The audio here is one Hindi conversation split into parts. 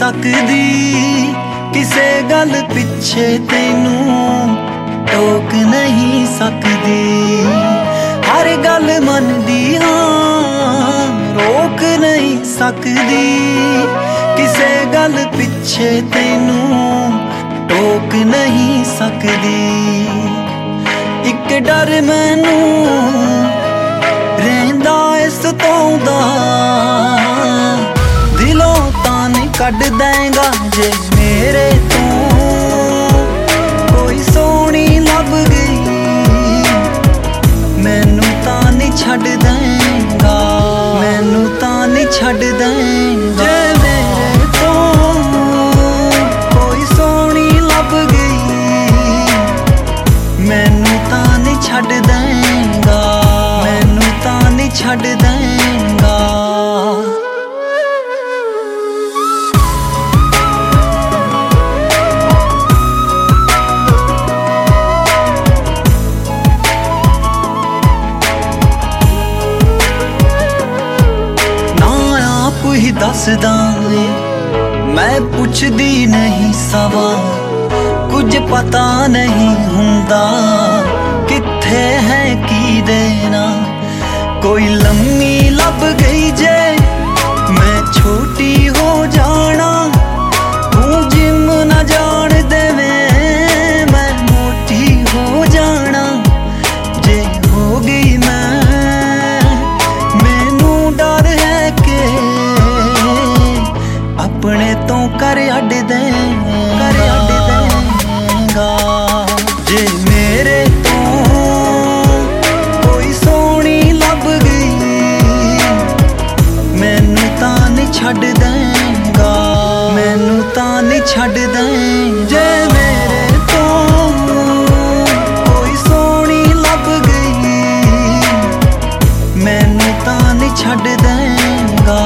सकदी किसे गल पिछे तैनू टोक नहीं सकदी। हर गल मनदी हाँ रोक नहीं सकदी किसे गल पिछे तैनू टोक नहीं सकदी। इक डर मैनू रहिंदा इस तों दा दिलों तां नहीं कढ देंगा जे मेरे तो कोई सोहनी लभ गई मैनू तां नहीं छड्ड देंगा मैनू तां नहीं छड्ड देंगा। जे मेरे तो कोई सोहनी लभ गई मैनू तां नहीं छड्ड देंगा मैनू तां नहीं छड्ड देंगा। ही दसदा मैं पुछदी नहीं सवा कुछ पता नहीं हुंदा किथे है की देना। कोई लम्मी लभ गई जे मैं छोटी हो जाना तू जिम न जान देवे मैं मोटी हो जाना। जे हो गई मैं मैनू डर है के अपने तो कर अड्ड देंगा। जे मेरे तो कोई सोहनी लभ गई मैनू तां नहीं छड्ड देंगा मैनू तां नहीं छड्ड देंगा। जे मेरे तो कोई सोहनी लभ गई मैनू तां नहीं छड्ड देंगा।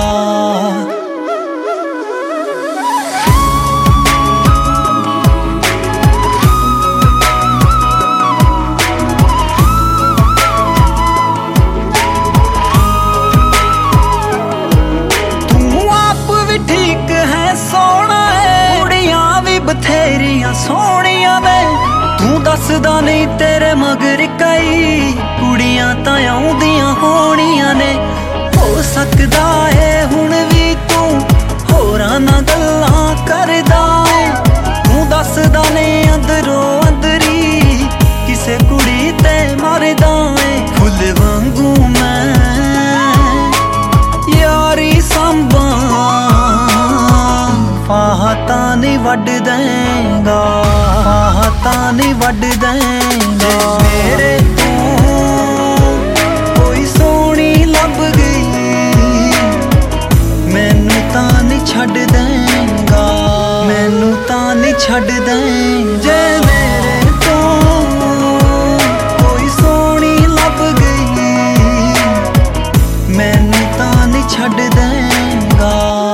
बथेरियां सोहनियां ने तू दसदा नहीं तेरे मगर कई कुड़ियां तां आउंदियां होनियां ने। हो सकदा है हुण भी तू होरां नाल गल्लां करदा है तू दसदा नहीं अंदरों अंदरी किसे कुड़ी ते मरदा है। फुल वांगू मैं यारी संभां फाह तां नहीं वड्ड देंगा फाह तां नहीं वड्ड देंगा। मेरे तो कोई सोहनी लभ गई मैनू तां नहीं छड्ड देंगा मैनू तां नहीं छड्ड देंगा। जे मेरे तो कोई सोहनी लभ गई मैनू तां नहीं छड्ड देंगा।